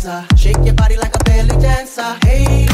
dancer. Shake your body like a belly dancer. Hey.